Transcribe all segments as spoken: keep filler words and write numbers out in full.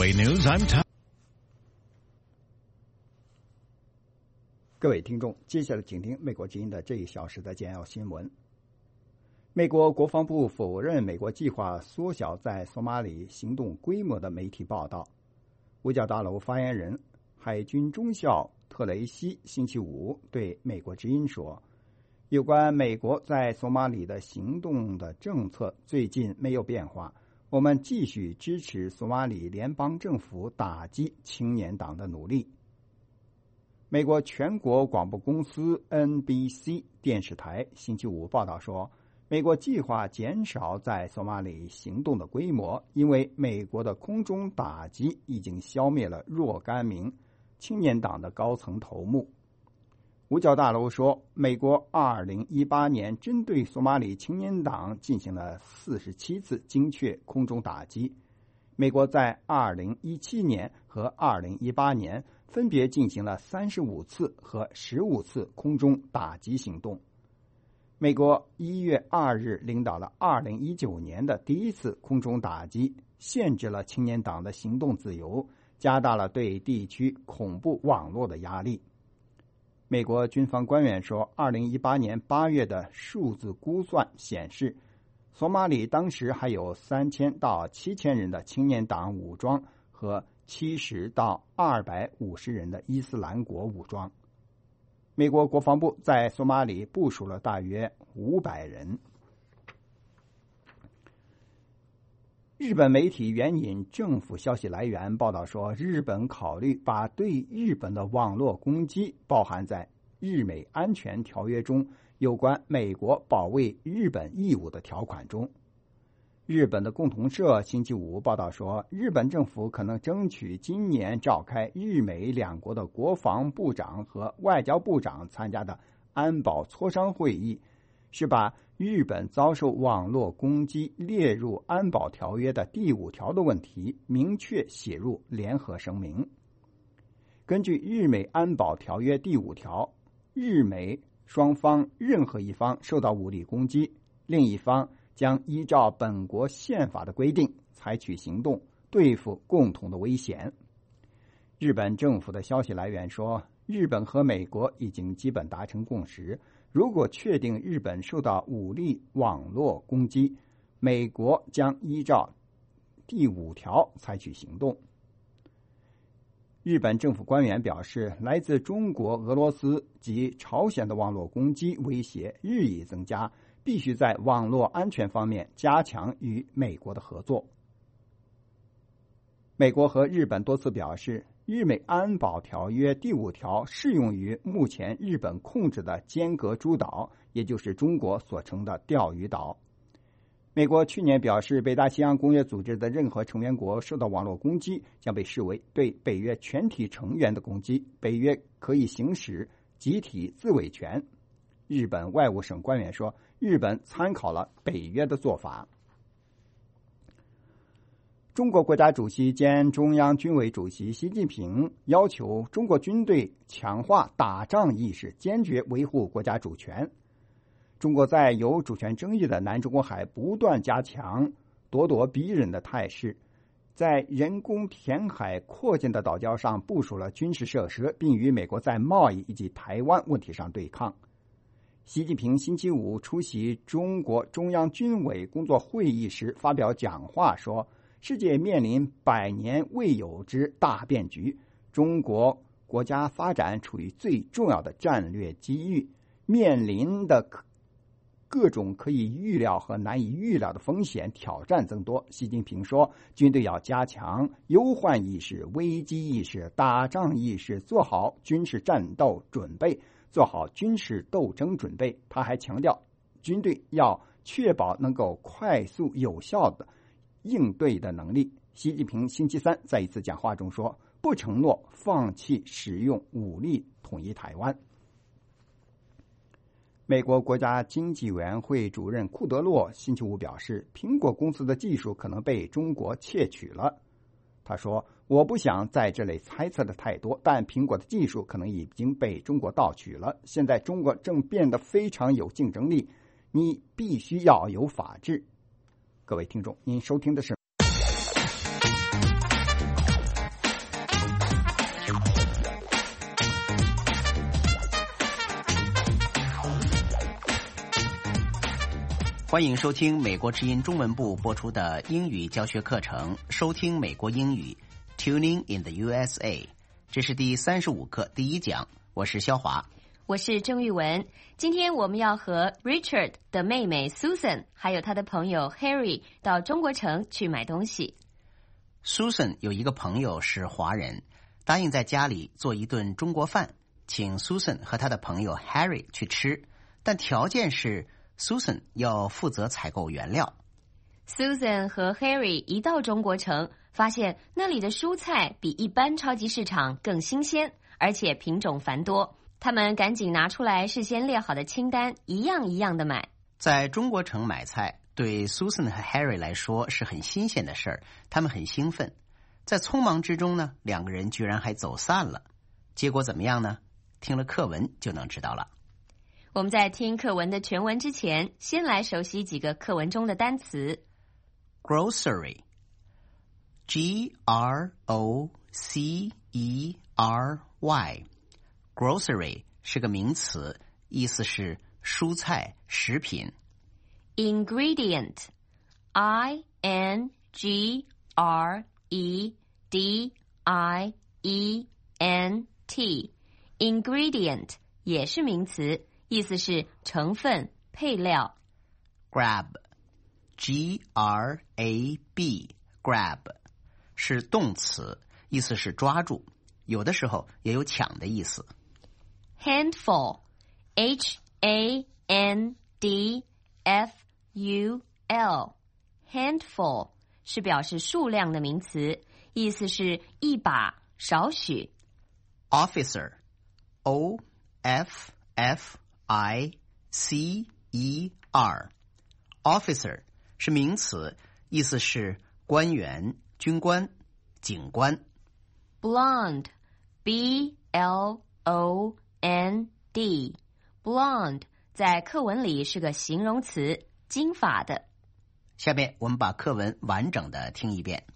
A News, I'm Tom. 各位听众，接下来请听美国之音的这一小时的简要新闻。美国国防部否认美国计划缩小在索马里行动规模的媒体报道。五角大楼发言人海军中校特雷西星期五对美国之音说，有关美国在索马里的行动的政策最近没有变化，我们继续支持索马里联邦政府打击青年党的努力。美国全国广播公司 N B C 电视台星期五报道说，美国计划减少在索马里行动的规模，因为美国的空中打击已经消灭了若干名青年党的高层头目。五角大楼说，美国二零一八年针对索马里青年党进行了四十七次精确空中打击。美国在二零一七年和二零一八年分别进行了三十五次和十五次空中打击行动。美国一月二日领导了二零一九年的第一次空中打击，限制了青年党的行动自由，加大了对地区恐怖网络的压力。美国军方官员说，二零一八年八月的数字估算显示，索马里当时还有三千到七千人的青年党武装和七十到二百五十人的伊斯兰国武装。美国国防部在索马里部署了大约五百人。日本媒体援引政府消息来源报道说，日本考虑把对日本的网络攻击包含在日美安全条约中有关美国保卫日本义务的条款中。日本的共同社星期五报道说，日本政府可能争取今年召开日美两国的国防部长和外交部长参加的安保磋商会议，是把日本遭受网络攻击列入安保条约的第五条的问题明确写入联合声明。根据日美安保条约第五条，日美双方任何一方受到武力攻击，另一方将依照本国宪法的规定采取行动对付共同的危险。日本政府的消息来源说，日本和美国已经基本达成共识，如果确定日本受到武力网络攻击，美国将依照第五条采取行动。日本政府官员表示，来自中国、俄罗斯及朝鲜的网络攻击威胁日益增加，必须在网络安全方面加强与美国的合作。美国和日本多次表示，日美安保条约第五条适用于目前日本控制的尖阁诸岛，也就是中国所称的钓鱼岛。美国去年表示，北大西洋公约组织的任何成员国受到网络攻击将被视为对北约全体成员的攻击，北约可以行使集体自卫权。日本外务省官员说，日本参考了北约的做法。中国国家主席兼中央军委主席习近平要求中国军队强化打仗意识，坚决维护国家主权。中国在有主权争议的南中国海不断加强咄咄逼人的态势，在人工填海扩建的岛礁上部署了军事设施，并与美国在贸易以及台湾问题上对抗。习近平星期五出席中国中央军委工作会议时发表讲话说，世界面临百年未有之大变局，中国国家发展处于最重要的战略机遇，面临的各种可以预料和难以预料的风险挑战增多。习近平说，军队要加强忧患意识、危机意识、打仗意识，做好军事战斗准备，做好军事斗争准备。他还强调，军队要确保能够快速有效的应对的能力。习近平星期三在一次讲话中说，不承诺放弃使用武力统一台湾。美国国家经济委员会主任库德洛星期五表示，苹果公司的技术可能被中国窃取了。他说，我不想在这类猜测的太多，但苹果的技术可能已经被中国盗取了。现在中国正变得非常有竞争力，你必须要有法治。各位听众，您收听的是欢迎收听美国之音中文部播出的英语教学课程，收听美国英语 Tuning in the U S A。 这是第三十五课第一讲，我是肖华， 我是郑玉文。今天我们要和 Richard 的妹妹 Susan 还有他的朋友 Harry 到中国城去买东西。 Susan 有一个朋友是华人，答应在家里做一顿中国饭，请 Susan 和他的朋友 Harry 去吃，但条件是Susan 要负责采购原料。 Susan 和 Harry 一到中国城，发现那里的蔬菜比一般超级市场更新鲜，而且品种繁多。他们赶紧拿出来事先列好的清单，一样一样的买。 在中国城买菜对 Susan 和 Harry 来说是很新鲜的事儿，他们很兴奋。在匆忙之中呢，两个人居然还走散了。结果怎么样呢？听了课文就能知道了。 我们在听课文的全文之前，先来熟悉几个课文中的单词。 Grocery G R O C E R Y Grocery 是个名词，意思是蔬菜、食品。 Ingredient I N G R E D I E N T Ingredient 也是名词，意思是成分、配料。 Grab G R A B Grab 是动词，意思是抓住，有的时候也有抢的意思。 Handful H A N D F U L Handful 是表示数量的名词，意思是一把、少许。 Officer O F F I C E R Officer 是名词，意思是官员、军官、警官。 Blonde B L O N D Blonde 在课文里是个形容词，金发的。 下面我们把课文完整的听一遍。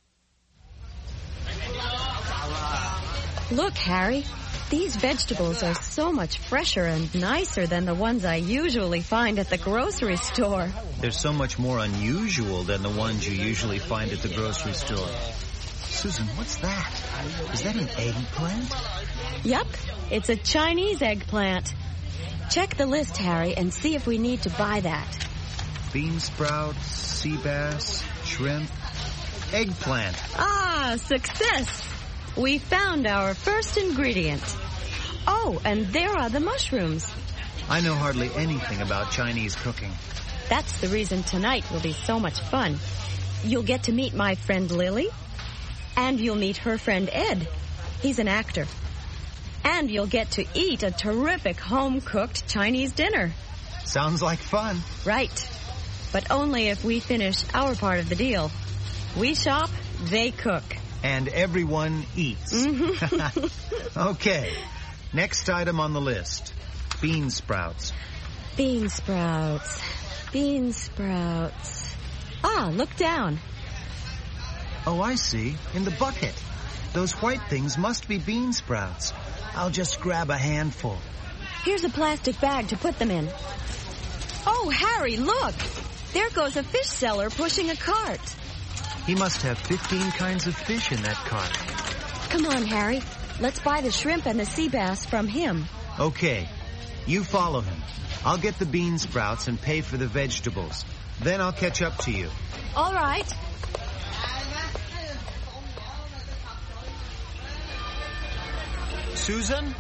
Look, Harry, these vegetables are so much fresher and nicer than the ones I usually find at the grocery store. They're so much more unusual than the ones you usually find at the grocery store. Susan, what's that? Is that an eggplant? Yup, it's a Chinese eggplant. Check the list, Harry, and see if we need to buy that. Bean sprouts, sea bass, shrimp, eggplant. Ah, success! We found our first ingredient. Oh, and there are the mushrooms. I know hardly anything about Chinese cooking. That's the reason tonight will be so much fun. You'll get to meet my friend Lily, and you'll meet her friend Ed. He's an actor. And you'll get to eat a terrific home-cooked Chinese dinner. Sounds like fun. Right. But only if we finish our part of the deal. We shop, they cook. And everyone eats. Okay. Next item on the list. Bean sprouts. Bean sprouts. Bean sprouts. Ah, look down. Oh, I see. In the bucket. Those white things must be bean sprouts. I'll just grab a handful. Here's a plastic bag to put them in. Oh, Harry, look! There goes a fish seller pushing a cart. He must have fifteen kinds of fish in that cart. Come on, Harry. Let's buy the shrimp and the sea bass from him. Okay. You follow him. I'll get the bean sprouts and pay for the vegetables. Then I'll catch up to you. All right. Susan?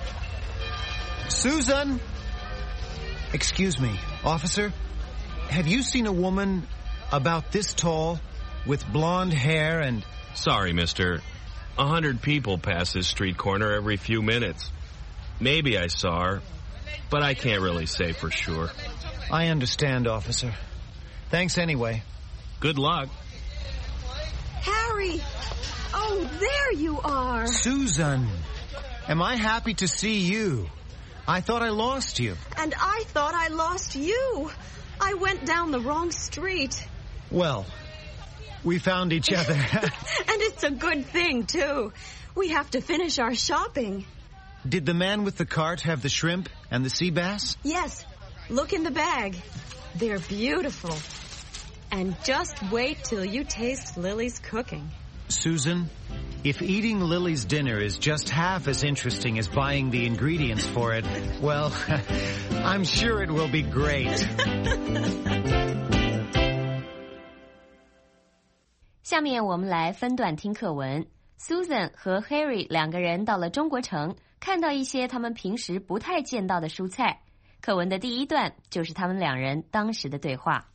Susan? Excuse me, officer. Have you seen a woman about this tall with blonde hair and... Sorry, mister. A hundred people pass this street corner every few minutes. Maybe I saw her, but I can't really say for sure. I understand, officer. Thanks anyway. Good luck. Harry! Oh, there you are! Susan! Am I happy to see you? I thought I lost you. And I thought I lost you. I went down the wrong street. Well, we found each other. And it's a good thing, too. We have to finish our shopping. Did the man with the cart have the shrimp and the sea bass? Yes. Look in the bag. They're beautiful. And just wait till you taste Lily's cooking. Susan, if eating Lily's dinner is just half as interesting as buying the ingredients for it, well, I'm sure it will be great. 下面我们来分段听课文。Susan 和 Harry 两个人到了中国城，看到一些他们平时不太见到的蔬菜。课文的第一段就是他们两人当时的对话。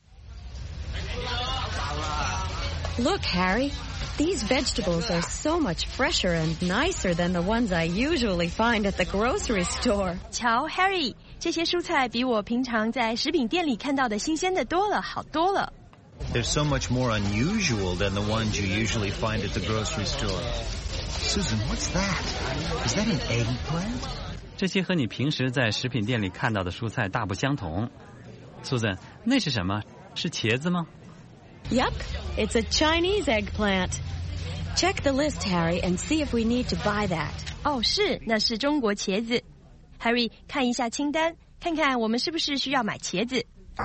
Look, Harry, these vegetables are so much fresher and nicer than the ones I usually find at the grocery store. 瞧 Harry, 这些蔬菜比我平常在食品店里看到的新鲜的多了，好多了。 They're so much more unusual than the ones you usually find at the grocery store. Susan, what's that? Is that an eggplant? 这些和你平时在食品店里看到的蔬菜大不相同。Susan, 那是什么？是茄子吗？ Yup, it's a Chinese eggplant. Check the list, Harry, and see if we need to buy that. 哦，是，那是中国茄子。Harry, 看一下清单，看看我们是不是需要买茄子。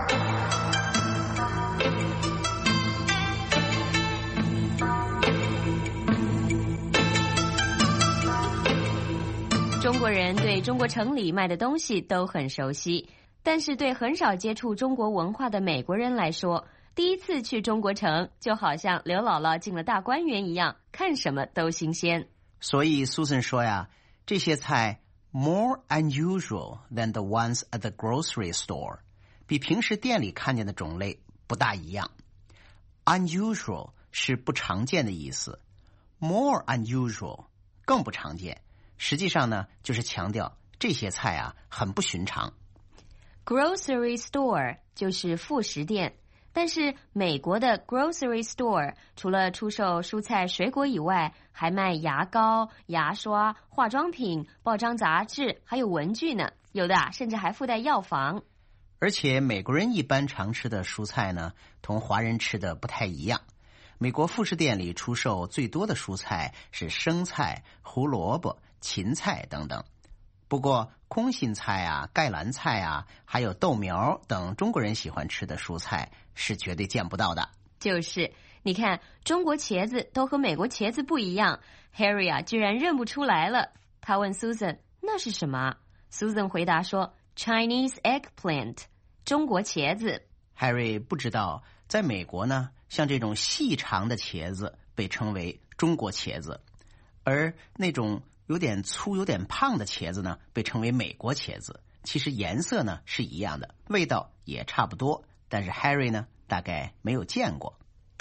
中国人对中国城里卖的东西都很熟悉，但是对很少接触中国文化的美国人来说，第一次去中国城就好像刘姥姥进了大观园一样，看什么都新鲜。 所以 Susan 说呀，这些菜 more unusual than the ones at the grocery store， 比平时店里看见的种类不大一样。Unusual 是不常见的意思， more unusual 更不常见。实际上呢，就是强调这些菜啊很不寻常。 Grocery store 就是副食店，但是美国的 grocery store 除了出售蔬菜水果以外，还卖牙膏、牙刷、化妆品、报章杂志，还有文具呢，有的啊甚至还附带药房。 而且美国人一般常吃的蔬菜呢，同华人吃的不太一样。美国副食店里出售最多的蔬菜是生菜、胡萝卜、芹菜等等。不过空心菜啊、盖兰菜啊，还有豆苗等中国人喜欢吃的蔬菜是绝对见不到的。 就是你看，中国茄子都和美国茄子不一样， Harry 啊居然认不出来了。他问 Susan 那是什么？ Susan 回答说 Chinese eggplant， 中国茄子。 Harry 不知道在美国呢，像这种细长的茄子被称为中国茄子，而那种有点粗有点胖的茄子呢被称为美国茄子。其实颜色呢是一样的，味道也差不多，但是 Harry 呢大概没有见过。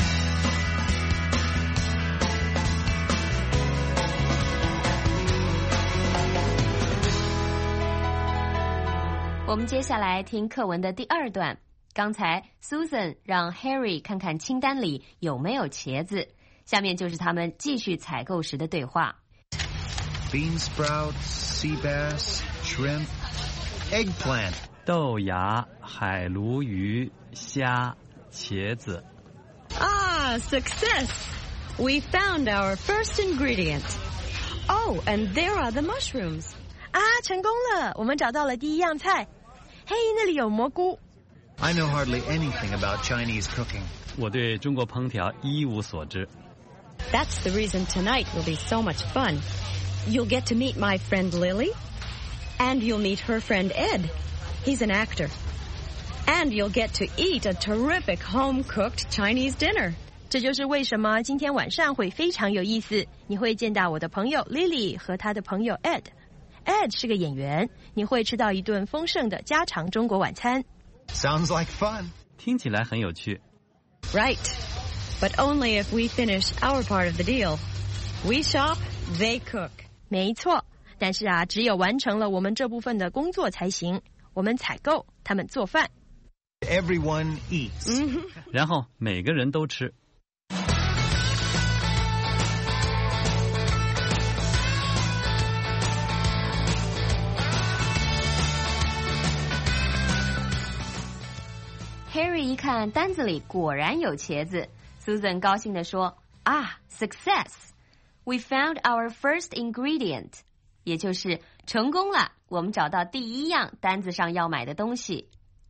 我们接下来听课文的第二段。刚才 Susan 让 Harry 看看清单里有没有茄子，下面就是他们继续采购时的对话。 Bean sprouts, sea bass, shrimp, eggplant. 豆芽、海鲈鱼、虾、茄子。 Ah, success! We found our first ingredient. Oh, and there are the mushrooms. 啊，成功了，我们找到了第一样菜。嘿，那里有蘑菇。 I know hardly anything about Chinese cooking. 我对中国烹调一无所知。 That's the reason tonight will be so much fun. You'll get to meet my friend Lily, and you'll meet her friend Ed. He's an actor. And you'll get to eat a terrific home-cooked Chinese dinner. 这就是为什么今天晚上会非常有意思。你会见到我的朋友 Lily 和她的朋友 Ed。Ed 是个演员，你会吃到一顿丰盛的家常中国晚餐。 Sounds like fun. 听起来很有趣。 Right. But only if we finish our part of the deal. We shop, they cook. 没错，但是啊，只有完成了我们这部分的工作才行。我们采购，他们做饭。 Everyone eats. 然后每个人都吃。 Harry 一看单子里果然有茄子， Susan 高兴地说啊 Success! We found our first ingredient. 也就是成功了，我们找到第一样单子上要买的东西。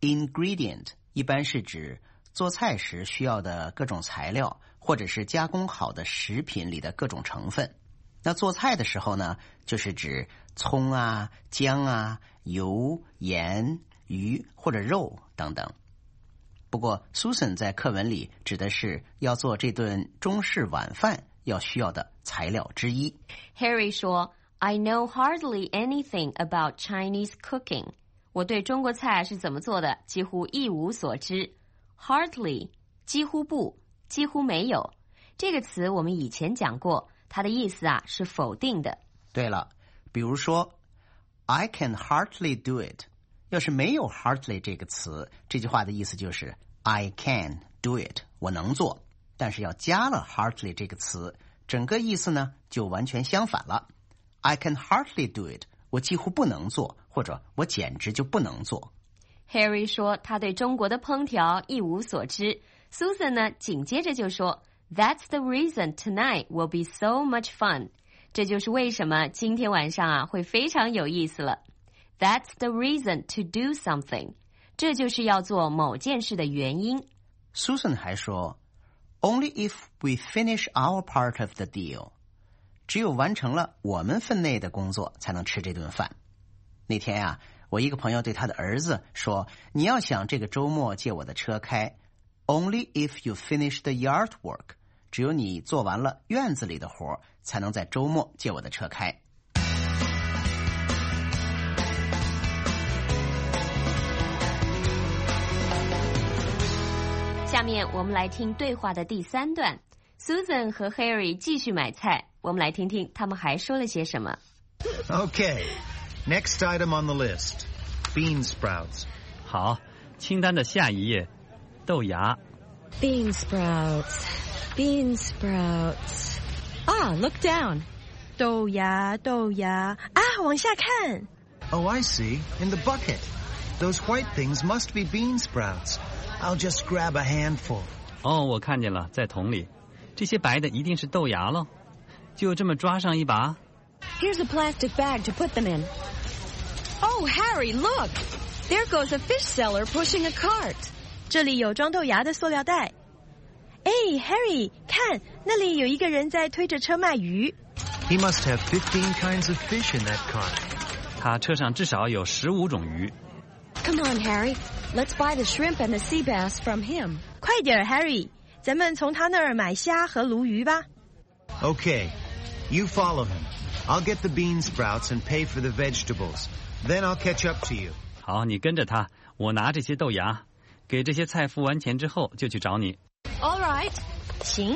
ingredient 一般是指做菜时需要的各种材料，或者是加工好的食品里的各种成分。那做菜的时候呢，就是指葱啊、姜啊、油、盐、鱼或者肉等等。不过 Susan 在课文里指的是要做这顿中式晚饭要需要的材料之一。 Harry 说 I know hardly anything about Chinese cooking. 我对中国菜是怎么做的几乎一无所知。 Hardly 几乎不，几乎没有，这个词我们以前讲过，它的意思啊是否定的。 对了，比如说 I can hardly do it， 要是没有 hardly 这个词，这句话的意思就是 I can do it， 我能做。但是要加了 hardly 这个词，整个意思呢就完全相反了。 I can hardly do it， 我几乎不能做，或者我简直就不能做。 Harry 说他对中国的烹调一无所知。 Susan 呢紧接着就说 That's the reason tonight will be so much fun. 这就是为什么今天晚上啊会非常有意思了。 That's the reason to do something. 这就是要做某件事的原因。 Susan 还说 Only if we finish our part of the deal. 只有完成了我们分内的工作才能吃这顿饭。那天啊，我一个朋友对他的儿子说，你要想这个周末借我的车开 Only if you finish the yard work. 只有你做完了院子里的活，才能在周末借我的车开。 下面我们来听对话的第三段。 Susan 和 Harry 继续买菜，我们来听听他们还说了些什么。 Okay, next item on the list. Bean sprouts. 好，清单的下一页，豆芽。 Bean sprouts, bean sprouts. Ah, look down. 豆芽豆芽啊，往下看。 Oh, I see. In the bucket. Those white things must be bean sprouts. I'll just grab a handful. 哦，我看见了，在桶里。这些白的一定是豆芽喽，就这么抓上一把。 Here's a plastic bag to put them in. Oh, Harry, look! There goes a fish seller pushing a cart. 这里有装豆芽的塑料袋。哎 Harry 看，那里有一个人在推着车卖鱼。 He must have fifteen kinds of fish in that cart. 他车上至少有十五种鱼。 Come on, Harry. Let's buy the shrimp and the sea bass from him. 快点 Harry， 咱们从他那儿买虾和鲈鱼吧。 Okay, you follow him. I'll get the bean sprouts and pay for the vegetables. Then I'll catch up to you. 好，你跟着他，我拿这些豆芽，给这些菜付完钱之后就去找你。 All right. 行。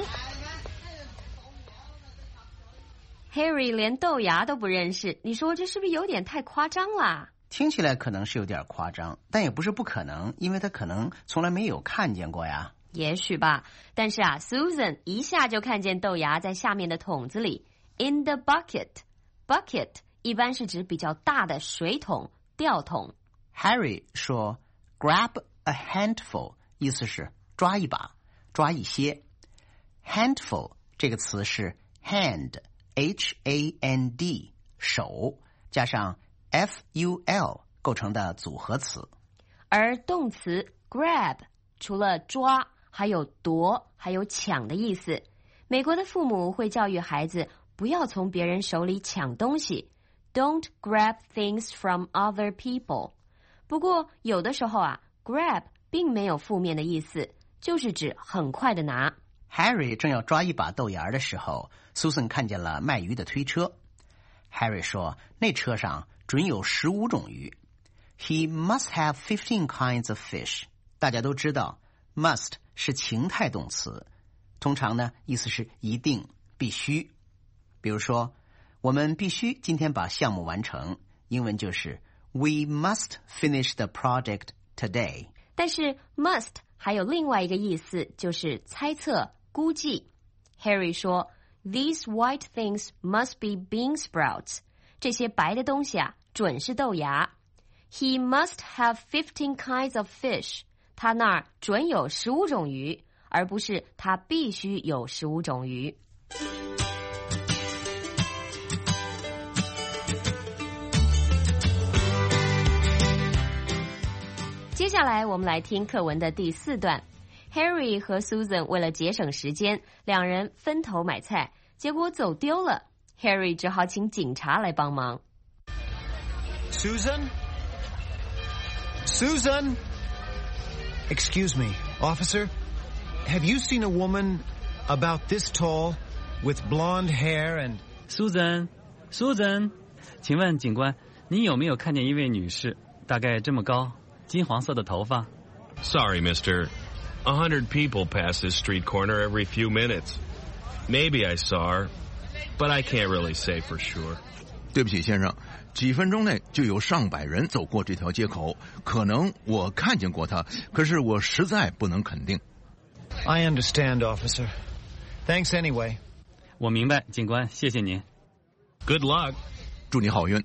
Harry 连豆芽都不认识，你说这是不是有点太夸张啦？ 听起来可能是有点夸张，但也不是不可能，因为他可能从来没有看见过呀。 也许吧，但是啊 Susan 一下就看见豆芽在下面的桶子里。 In the bucket. Bucket 一般是指比较大的水桶、吊桶。 Harry 说 grab a handful， 意思是抓一把，抓一些。 Handful 这个词是 hand H A N D 手加上 F U L 构成的组合词。 而动词 grab 除了抓还有夺还有抢的意思。美国的父母会教育孩子不要从别人手里抢东西， Don't grab things from other people。 不过有的时候啊 grab 并没有负面的意思，就是指很快的拿。 Harry 正要抓一把豆芽的时候， Susan 看见了卖鱼的推车。 Harry 说那车上准有十五种鱼。 He must have fifteen kinds of fish。 大家都知道 must 是情态动词，通常呢意思是一定必须。比如说我们必须今天把项目完成，英文就是 We must finish the project today。 但是 must 还有另外一个意思，就是猜测、估计。 Harry 说 These white things must be bean sprouts。 这些白的东西啊准是豆芽。 He must have fifteen kinds of fish。 他那儿准有十五种鱼，而不是他必须有十五种鱼。接接下来我们来听课文的第四段。Harry 和 Susan 为了节省时间，两人分头买菜，结果走丢了。Harry 只好请警察来帮忙。 Susan? Susan? Excuse me, officer. Have you seen a woman about this tall, with blonde hair and... Susan, Susan, 请问警官，你有没有看见一位女士，大概这么高，金黄色的头发？ Sorry, mister. A hundred people pass this street corner every few minutes. Maybe I saw her, but I can't really say for sure. 对不起，先生，几分钟内就有上百人走过这条街口，可能我看见过她，可是我实在不能肯定。 I understand, officer. Thanks anyway. 我明白，警官，谢谢您。 Good luck. 祝你好运。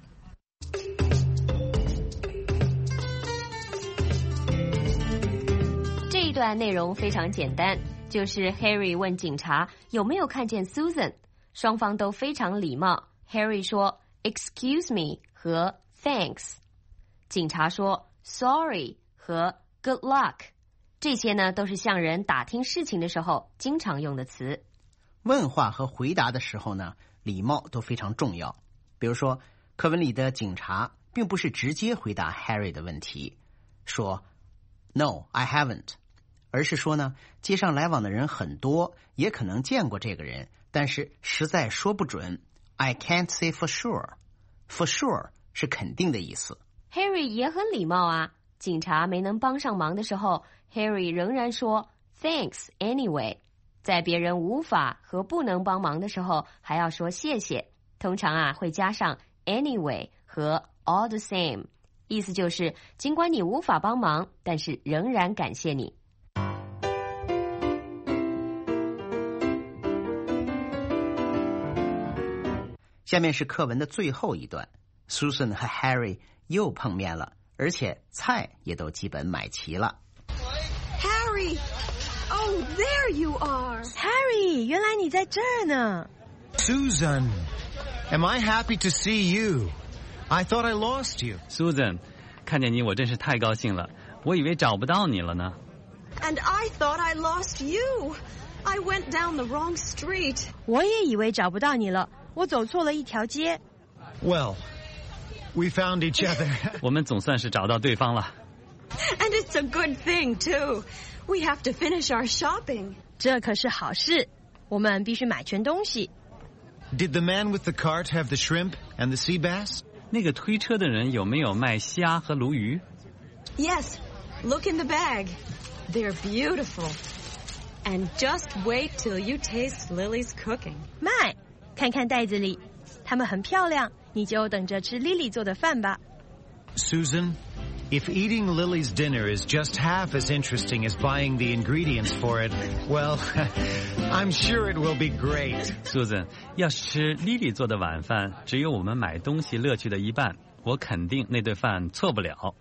这一段内容非常简单，就是 Harry 问警察有没有看见 Susan， 双方都非常礼貌。Harry 说 Excuse me 和 Thanks， 警察说 Sorry 和 Good luck， 这些呢都是向人打听事情的时候经常用的词。 问话和回答的时候呢，礼貌都非常重要。比如说，课文里的警察并不是直接回答 Harry 的问题，说 No, I haven't， 而是说呢，街上来往的人很多，也可能见过这个人，但是实在说不准。I can't say for sure. For sure 是肯定的意思。 Harry 也很礼貌啊，警察没能帮上忙的时候 Harry 仍然说 Thanks anyway。 在别人无法和不能帮忙的时候还要说谢谢，通常啊会加上 anyway 和 all the same， 意思就是尽管你无法帮忙，但是仍然感谢你。 下面是课文的最后一段， Susan 和 Harry 又碰面了，而且菜也都基本买齐了。 Harry! Oh, there you are! Harry, 原来你在这儿呢。 Susan, am I happy to see you? I thought I lost you. Susan, 看见你我真是太高兴了，我以为找不到你了呢。 And I thought I lost you. I went down the wrong street. 我也以为找不到你了，我走错了一条街。 Well, we found each other. 我们总算是找到对方了。 And it's a good thing, too. We have to finish our shopping. 这可是好事，我们必须买全东西。 Did the man with the cart have the shrimp and the sea bass? 那个推车的人有没有卖虾和鲈鱼？ Yes, look in the bag. They're beautiful. And just wait till you taste Lily's cooking. 卖，看看袋子里，它们很漂亮，你就等着吃 Lily 做的饭吧。 Susan, if eating Lily's dinner is just half as interesting as buying the ingredients for it, well, I'm sure it will be great. Susan, 要是吃 Lily 做的晚饭只有我们买东西乐趣的一半，我肯定那顿饭错不了。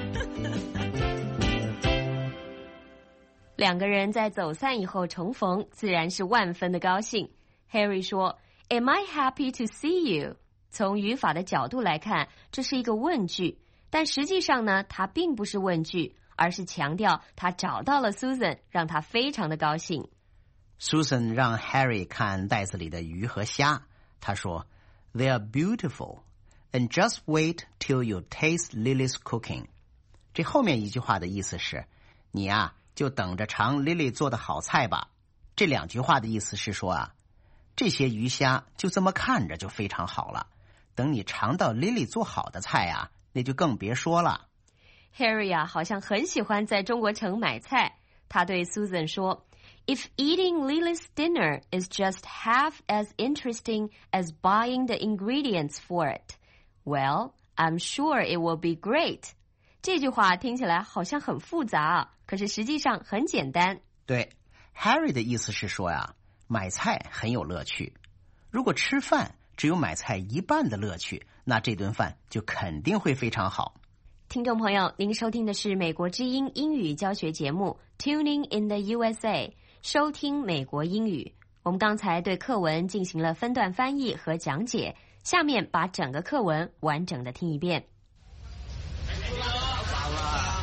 两个人在走散以后重逢，自然是万分的高兴。 Harry 说 Am I happy to see you？ 从语法的角度来看，这是一个问句，但实际上呢，它并不是问句，而是强调他找到了 Susan， 让他非常的高兴。 Susan 让 Harry 看袋子里的鱼和虾，他说 They are beautiful, and just wait till you taste Lily's cooking。 这后面一句话的意思是，你啊就等着尝 Lily 做的好菜吧。这两句话的意思是说啊，这些鱼虾就这么看着就非常好了，等你尝到 Lily 做好的菜啊，那就更别说了。 Harry 啊，好像很喜欢在中国城买菜。他对 Susan 说 If eating Lily's dinner is just half as interesting as buying the ingredients for it, well, I'm sure it will be great. 这句话听起来好像很复杂啊，可是实际上很简单。 对， Harry 的意思是说呀，买菜很有乐趣。如果吃饭只有买菜一半的乐趣，那这顿饭就肯定会非常好。 听众朋友，您收听的是美国之音英语教学节目 Tuning in the U S A， 收听美国英语。我们刚才对课文进行了分段翻译和讲解，下面把整个课文完整的听一遍。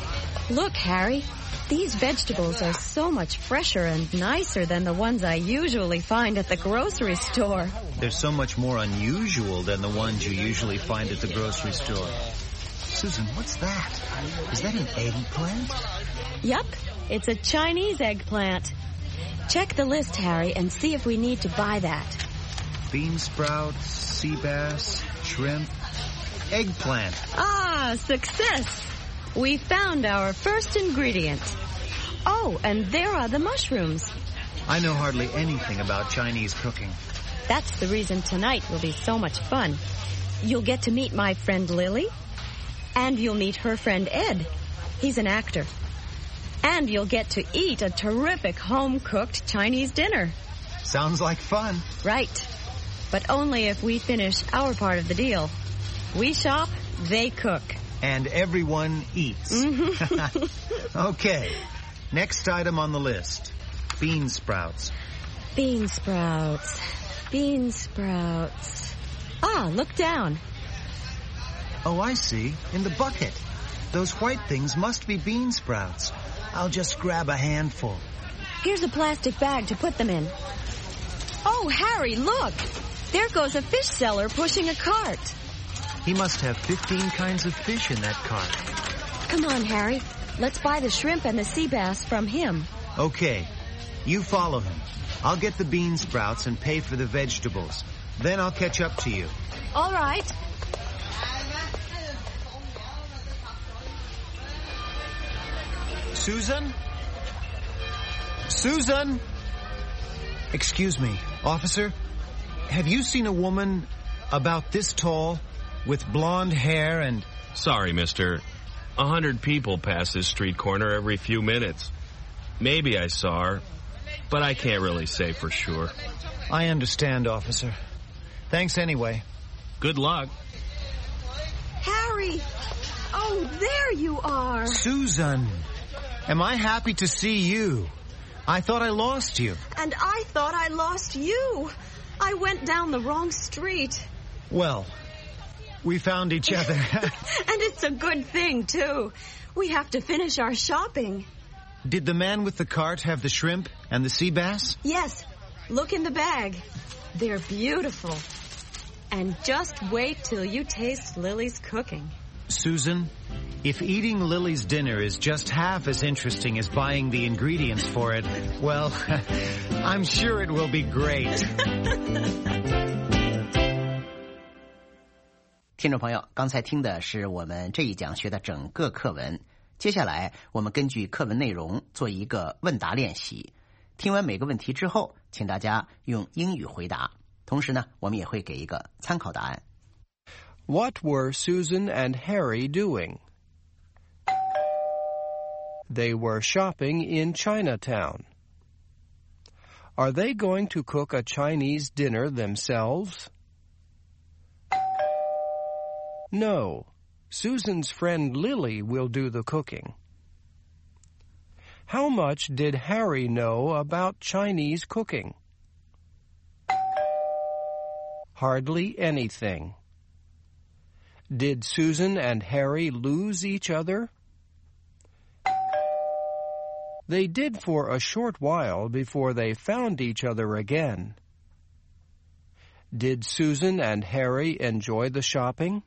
Look, Harry. These vegetables are so much fresher and nicer than the ones I usually find at the grocery store. They're so much more unusual than the ones you usually find at the grocery store. Susan, what's that? Is that an eggplant? Yup, it's a Chinese eggplant. Check the list, Harry, and see if we need to buy that. Bean sprout, sea bass, shrimp, eggplant. Ah, success! We found our first ingredient. Oh, and there are the mushrooms. I know hardly anything about Chinese cooking. That's the reason tonight will be so much fun. You'll get to meet my friend Lily, and you'll meet her friend Ed. He's an actor. And you'll get to eat a terrific home-cooked Chinese dinner. Sounds like fun. Right. But only if we finish our part of the deal. We shop, they cook. And everyone eats. Mm-hmm. Okay. Next item on the list. Bean sprouts. Bean sprouts. Bean sprouts. Ah, look down. Oh, I see. In the bucket. Those white things must be bean sprouts. I'll just grab a handful. Here's a plastic bag to put them in. Oh, Harry, look! There goes a fish seller pushing a cart. He must have fifteen kinds of fish in that cart. Come on, Harry. Let's buy the shrimp and the sea bass from him. Okay. You follow him. I'll get the bean sprouts and pay for the vegetables. Then I'll catch up to you. All right. Susan? Susan? Excuse me, officer. Have you seen a woman about this tall with blonde hair and... Sorry, mister. A hundred people pass this street corner every few minutes. Maybe I saw her, but I can't really say for sure. I understand, officer. Thanks anyway. Good luck. Harry! Oh, there you are. Susan, am I happy to see you? I thought I lost you. And I thought I lost you. I went down the wrong street. Well, we found each other. And it's a good thing, too. We have to finish our shopping. Did the man with the cart have the shrimp and the sea bass? Yes. Look in the bag. They're beautiful. And just wait till you taste Lily's cooking. Susan, if eating Lily's dinner is just half as interesting as buying the ingredients for it, well, I'm sure it will be great. 听众朋友，刚才听的是我们这一讲学的整个课文。接下来，我们根据课文内容做一个问答练习。听完每个问题之后，请大家用英语回答。同时呢，我们也会给一个参考答案。 What were Susan and Harry doing? They were shopping in Chinatown. Are they going to cook a Chinese dinner themselves? No. Susan's friend Lily will do the cooking. How much did Harry know about Chinese cooking? Hardly anything. Did Susan and Harry lose each other? They did for a short while before they found each other again. Did Susan and Harry enjoy the shopping?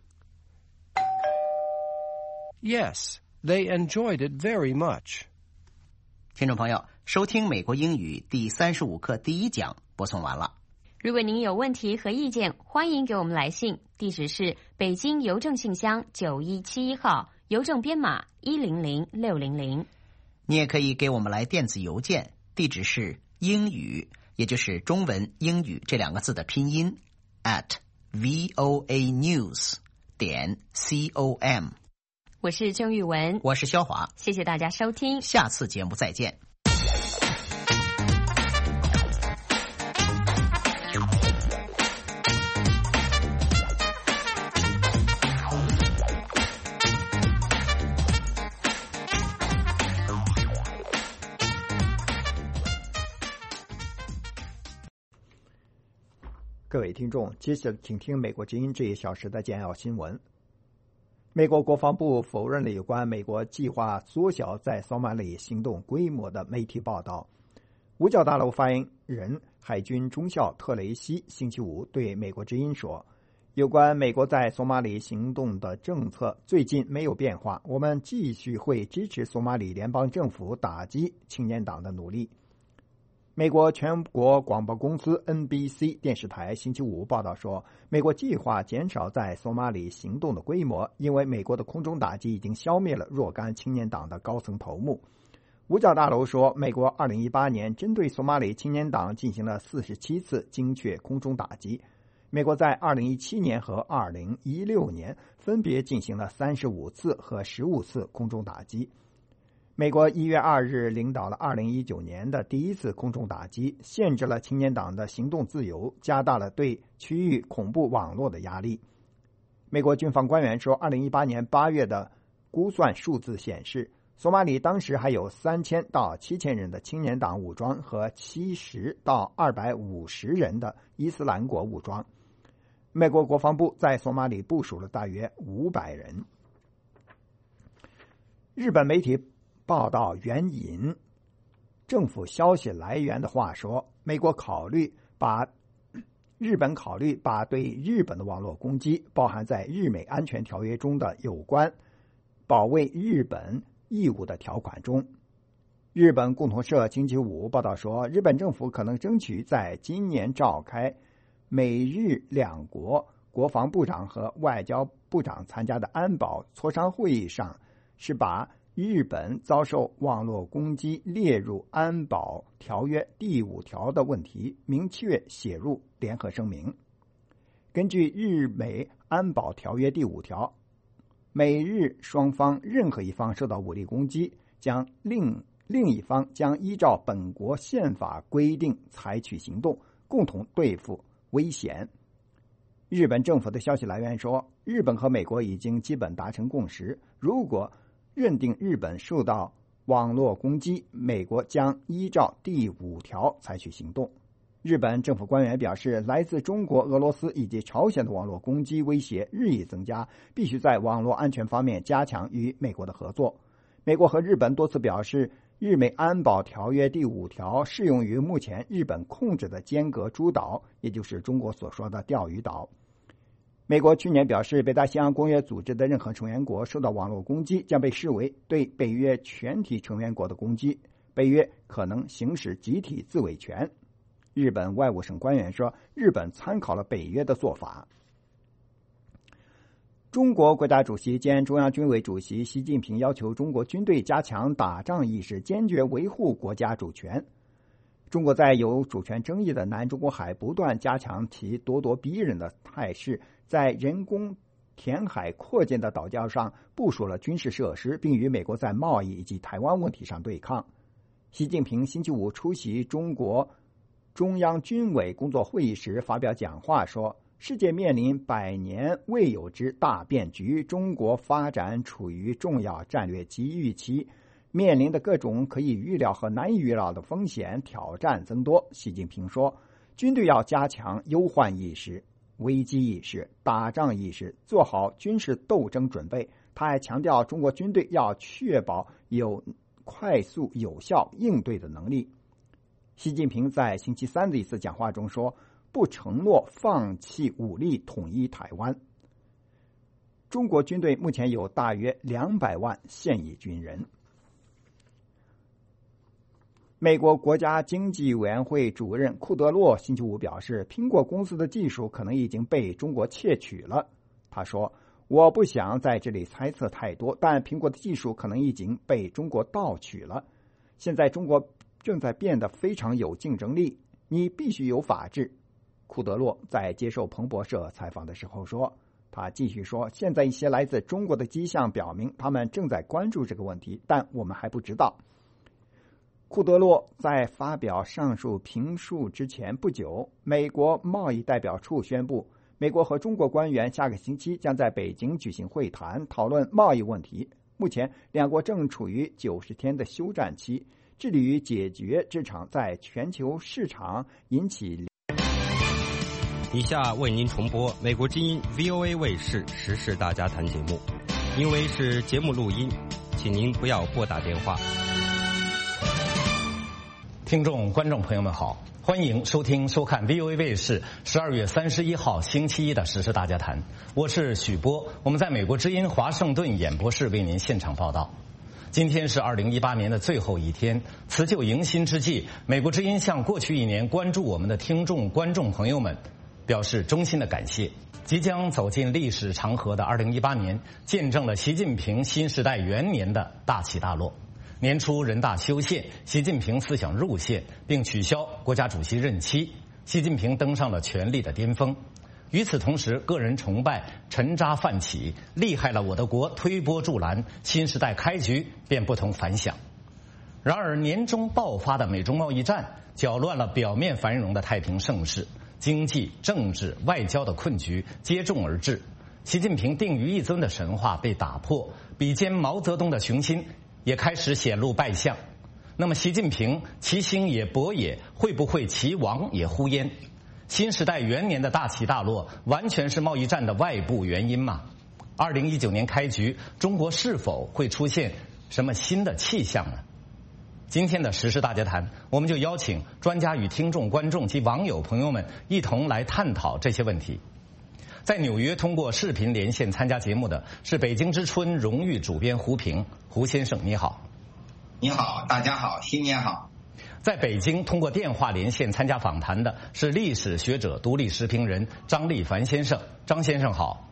Yes, they enjoyed it very much. 听众朋友，收听美国英语第三十五课第一讲播送完了。 如果您有问题和意见，欢迎给我们来信，地址是北京邮政信箱九一七一号，邮政编码一零零六零零。 你也可以给我们来电子邮件，地址是英语，也就是中文英语这两个字的拼音 at voanews 点 com。 我是郑玉文， 我是肖华， 谢谢大家收听， 下次节目再见。 各位听众，接下来请听美国之音这一小时的简要新闻。 美国国防部否认了有关美国计划缩小在索马里行动规模的媒体报道。五角大楼发言人海军中校特雷西星期五对美国之音说，有关美国在索马里行动的政策最近没有变化，我们继续会支持索马里联邦政府打击青年党的努力。美国全国广播公司 N B C 电视台星期五报道说，美国计划减少在索马里行动的规模，因为美国的空中打击已经消灭了若干青年党的高层头目。五角大楼说，美国二零一八年针对索马里青年党进行了四十七次精确空中打击，美国在二零一七年和二零一六年分别进行了三十五次和十五次空中打击。美国一月二日领导了二零一九年的第一次空中打击，限制了青年党的行动自由，加大了对区域恐怖网络的压力。美国军方官员说，二零一八年八月的估算数字显示，索马里当时还有三千到七千人的青年党武装和七十到二百五十人的伊斯兰国武装。美国国防部在索马里部署了大约五百人。日本媒体报道援引政府消息来源的话说，美国考虑把日本考虑把对日本的网络攻击包含在日美安全条约中的有关保卫日本义务的条款中。日本共同社星期五报道说，日本政府可能争取在今年召开美日两国国防部长和外交部长参加的安保磋商会议上，是把日本遭受网络攻击列入安保条约第五条的问题明确写入联合声明。根据日美安保条约第五条，美日双方任何一方受到武力攻击，将另另一方将依照本国宪法规定采取行动，共同对付危险。日本政府的消息来源说，日本和美国已经基本达成共识，如果认定日本受到网络攻击，美国将依照第五条采取行动。日本政府官员表示，来自中国、俄罗斯以及朝鲜的网络攻击威胁日益增加，必须在网络安全方面加强与美国的合作。美国和日本多次表示，日美安保条约第五条适用于目前日本控制的尖阁诸岛，也就是中国所说的钓鱼岛。美国去年表示，北大西洋公约组织的任何成员国受到网络攻击将被视为对北约全体成员国的攻击，北约可能行使集体自卫权。日本外务省官员说，日本参考了北约的做法。中国国家主席兼中央军委主席习近平要求中国军队加强打仗意识，坚决维护国家主权。中国在有主权争议的南中国海不断加强其咄咄逼人的态势，在人工填海扩建的岛礁上部署了军事设施，并与美国在贸易以及台湾问题上对抗。习近平星期五出席中国中央军委工作会议时发表讲话说，世界面临百年未有之大变局，中国发展处于重要战略机遇期，面临的各种可以预料和难以预料的风险挑战增多。习近平说，军队要加强忧患意识、危机意识、打仗意识，做好军事斗争准备。他还强调，中国军队要确保有快速有效应对的能力。习近平在星期三的一次讲话中说，不承诺放弃武力统一台湾。中国军队目前有大约两百万现役军人。美国国家经济委员会主任库德洛星期五表示，苹果公司的技术可能已经被中国窃取了。他说，我不想在这里猜测太多，但苹果的技术可能已经被中国盗取了。现在中国正在变得非常有竞争力，你必须有法治。库德洛在接受彭博社采访的时候说，他继续说，现在一些来自中国的迹象表明他们正在关注这个问题，但我们还不知道。库德洛在发表上述评述之前不久，美国贸易代表处宣布，美国和中国官员下个星期将在北京举行会谈，讨论贸易问题。目前两国正处于九十天的休战期，致力于解决这场在全球市场引起。 以下为您重播美国之音 V O A 卫视时事大家谈节目。 因为是节目录音，请您不要拨打电话。 听众、观众朋友们好，欢迎收听、收看 V O A 卫视十二月三十一号星期一的时事大家谈，我是许波，我们在美国之音华盛顿演播室为您现场报道。今天是二零一八年的最后一天，辞旧迎新之际，美国之音向过去一年关注我们的听众、观众朋友们表示衷心的感谢。即将走进历史长河的二零一八年，见证了习近平新时代元年的大起大落。年初人大修宪，习近平思想入宪，并取消国家主席任期，习近平登上了权力的巅峰。与此同时，个人崇拜沉渣泛起，厉害了我的国推波助澜，新时代开局便不同凡响。然而年中爆发的美中贸易战搅乱了表面繁荣的太平盛世，经济、政治、外交的困局接踵而至，习近平定于一尊的神话被打破，比肩毛泽东的雄心也开始显露败相。那么习近平其兴也勃也，会不会其亡也忽焉？新时代元年的大起大落完全是贸易战的外部原因吗？二零一九年开局，中国是否会出现什么新的气象呢？今天的时事大家谈，我们就邀请专家与听众、观众及网友朋友们一同来探讨这些问题。在纽约通过视频连线参加节目的是北京之春荣誉主编胡平，胡先生你好。 你好，大家好，新年好。 在北京通过电话连线参加访谈的是历史学者、独立时评人张立凡先生，张先生好。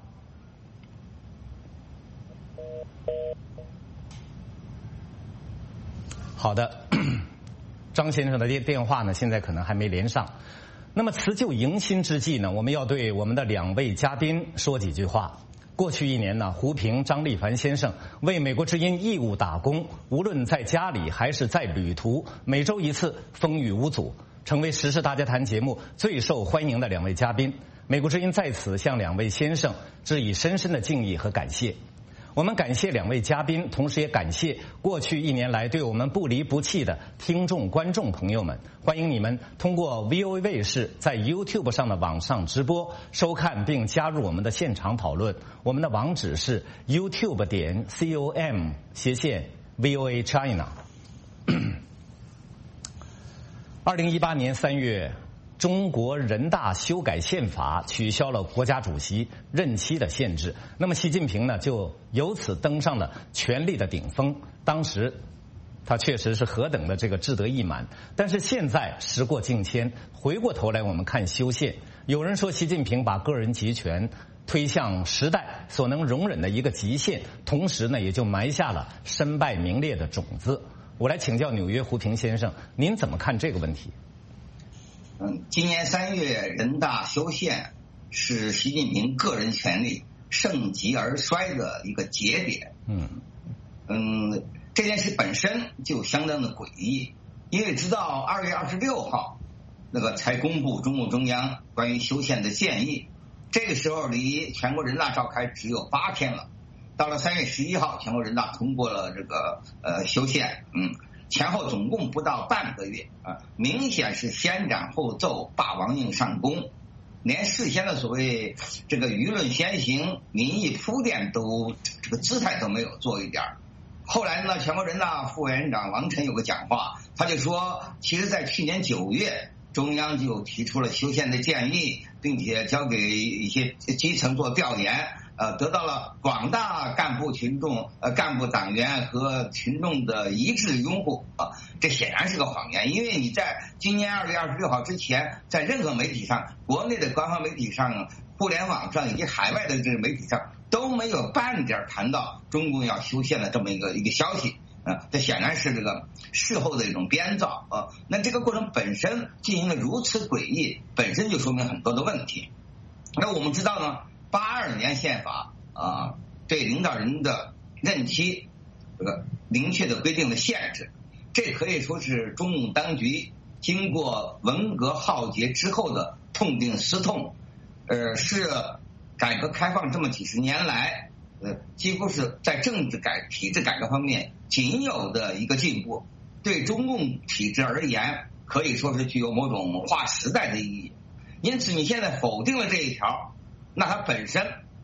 好的，张先生的电电话呢，现在可能还没连上。那么辞旧迎新之际呢，我们要对我们的两位嘉宾说几句话。过去一年呢，胡平、张立凡先生为美国之音义务打工，无论在家里还是在旅途，每周一次，风雨无阻，成为时事大家谈节目最受欢迎的两位嘉宾。美国之音在此向两位先生致以深深的敬意和感谢。我们感谢两位嘉宾，同时也感谢过去一年来对我们不离不弃的听众、观众朋友们。欢迎你们通过 V O A 卫视在 YouTube 上的网上直播收看并加入我们的现场讨论。我们的网址是 YouTube 点 com 斜线 V O A China。二零一八年三月。中国人大修改宪法，取消了国家主席任期的限制。那么习近平呢，就由此登上了权力的顶峰。当时他确实是何等的这个志得意满。但是现在时过境迁，回过头来我们看修宪，有人说习近平把个人集权推向时代所能容忍的一个极限，同时呢，也就埋下了身败名裂的种子。我来请教纽约胡平先生，您怎么看这个问题？ 嗯，今年三月人大修宪是习近平个人权力盛极而衰的一个节点。嗯嗯，这件事本身就相当的诡异，因为直到二月二十六号，那个才公布中共中央关于修宪的建议，这个时候离全国人大召开只有八天了。到了三月十一号，全国人大通过了这个呃修宪，嗯。前后总共不到半个月啊，明显是先斩后奏，霸王硬上弓，连事先的所谓这个舆论先行、民意铺垫都这个姿态都没有做一点。后来呢，全国人大副委员长王晨有个讲话，他就说，其实在去年九月，中央就提出了修宪的建议，并且交给一些基层做调研。呃，得到了广大干部群众、呃干部党员和群众的一致拥护啊，这显然是个谎言。因为你在今年二月二十六号之前，在任何媒体上，国内的官方媒体上、互联网上以及海外的这个媒体上都没有半点谈到中共要修宪的这么一个一个消息啊，这显然是这个事后的一种编造啊。那这个过程本身进行的如此诡异，本身就说明很多的问题。那我们知道呢。八二年宪法啊，对领导人的任期这个明确的规定的限制，这可以说是中共当局经过文革浩劫之后的痛定思痛，呃，是改革开放这么几十年来，呃，几乎是在政治改体制改革方面仅有的一个进步，对中共体制而言，可以说是具有某种划时代的意义。因此，你现在否定了这一条。那它本身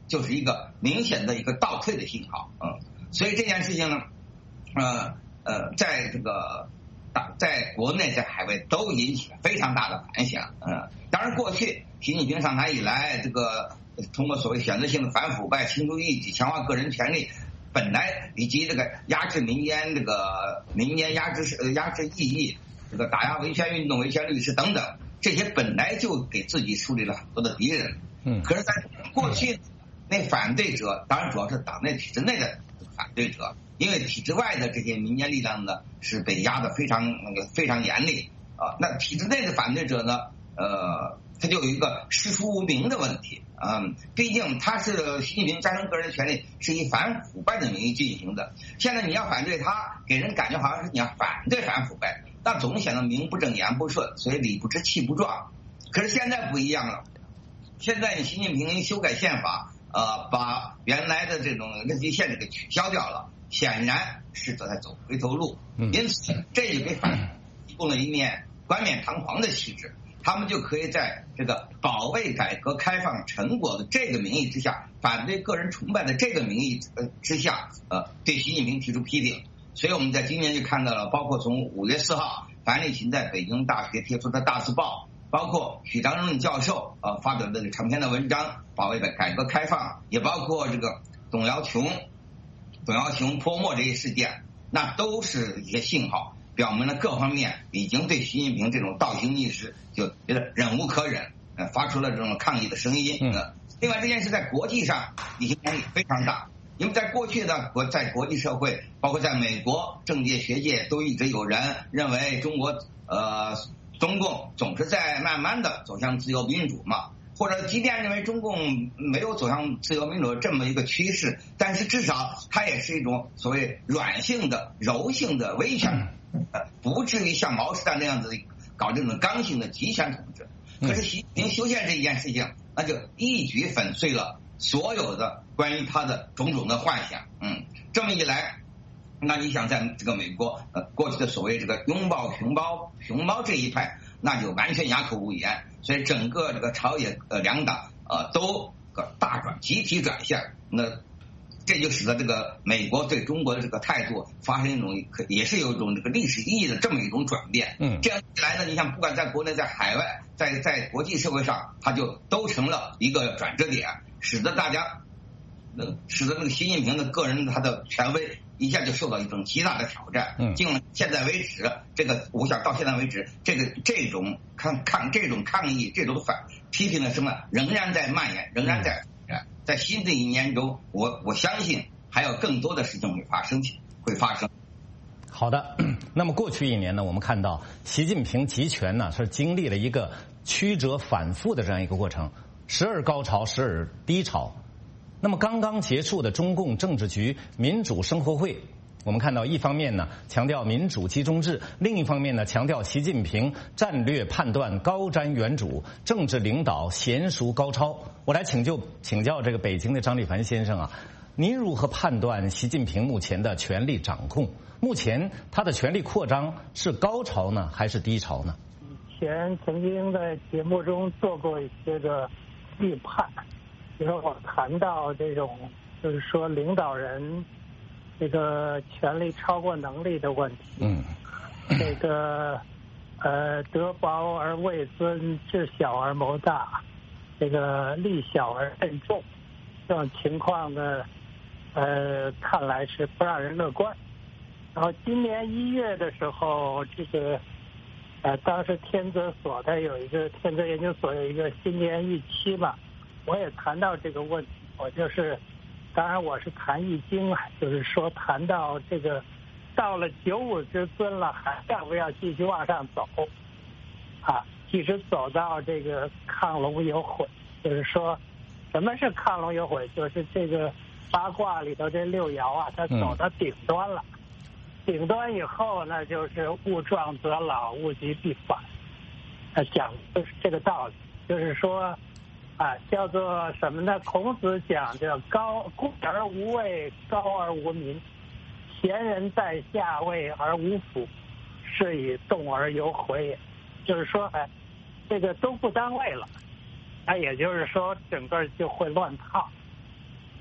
就是一个明显的一个倒退的信号。嗯，所以这件事情呢，呃呃，在这个在国内在海外都引起了非常大的反响。嗯，当然过去习近平上台以来，这个通过所谓选择性的反腐败、清除异己、强化个人权利，本来以及这个压制民间这个民间压制呃压制异议，这个打压维权运动、维权律师等等，这些本来就给自己树立了很多的敌人。嗯，可是，在过去那反对者，当然主要是党内体制内的反对者，因为体制外的这些民间力量呢是被压得非常那个非常严厉啊。那体制内的反对者呢，呃，他就有一个师出无名的问题。嗯，毕竟他是习近平战胜个人权利是以反腐败的名义进行的。现在你要反对他，给人感觉好像是你要反对反腐败，那总显得名不正言不顺，所以理不直气不壮。可是现在不一样了，现在习近平修改宪法，呃，把原来的这种任期限制给取消掉了，显然是在走回头路。因此，这就给反提供了一面冠冕堂皇的气质。他们就可以在这个保卫改革开放成果的这个名义之下，反对个人崇拜的这个名义呃之下，呃，对习近平提出批评。所以我们在今年就看到了，包括从五月四号樊立群在北京大学贴出的大字报，包括许章润教授呃发表的长篇的文章保卫改革开放，也包括这个董瑶琼董瑶琼泼墨这些事件，那都是一些信号，表明了各方面已经对习近平这种倒行逆施就觉得忍无可忍，呃，发出了这种抗议的声音。呃，另外这件事在国际上影响力非常大，因为在过去的国在国际社会，包括在美国政界学界，都一直有人认为中国呃中共总是在慢慢的走向自由民主嘛，或者即便认为中共没有走向自由民主这么一个趋势，但是至少它也是一种所谓软性的、柔性的威权。呃，不至于像毛时代那样子搞这种刚性的集权统治。可是习近平修宪这一件事情，那就一举粉碎了所有的关于他的种种的幻想。嗯，这么一来，那你想在这个美国呃过去的所谓这个拥抱熊猫熊猫这一派，那就完全哑口无言。所以整个这个朝野呃两党呃都个大转集体转向，那这就使得这个美国对中国的这个态度发生一种也是有一种这个历史意义的这么一种转变。嗯，这样一来呢，你想不管在国内在海外在在国际社会上，它就都成了一个转折点，使得大家呃使得那个习近平的个人他的权威一下就受到一种极大的挑战。嗯，尽管现在为止，这个我想到现在为止，这个这种抗抗这种抗议这种反批评的什么仍然在蔓延，仍然在。在新的一年中，我我相信还有更多的事情会发生，会发生。 好的，那么过去一年呢，我们看到习近平集权呢是经历了一个曲折反复的这样一个过程，时而高潮，时而低潮。那么刚刚结束的中共政治局民主生活会，我们看到一方面呢强调民主集中制，另一方面呢强调习近平战略判断高瞻远瞩，政治领导娴熟高超。我来请就请教这个北京的张立凡先生啊，您如何判断习近平目前的权力掌控？目前他的权力扩张是高潮呢，还是低潮呢？ 以前曾经在节目中做过一些个预判，比如我谈到这种就是说领导人这个权力超过能力的问题。嗯，这个呃得薄而位尊，智小而谋大。这个力小而慎重，这种情况呢，呃，看来是不让人乐观。然后今年一月的时候，这个呃，当时天泽所的有一个天泽研究所有一个新年预期嘛，我也谈到这个问题。我就是，当然我是谈易经啊，就是说谈到这个到了九五之尊了，还要不要继续往上走啊？一直走到这个亢龙有悔，就是说什么是亢龙有悔？就是这个八卦里头这六爻啊，它走到顶端了。嗯、顶端以后呢，就是物壮则老，物极必反。啊，讲就是这个道理，就是说啊，叫做什么呢？孔子讲叫高贵而无位，高而无民，贤人在下位而无辅，是以动而有悔也。就是说，哎。这个都不当位了，那也就是说整个就会乱套。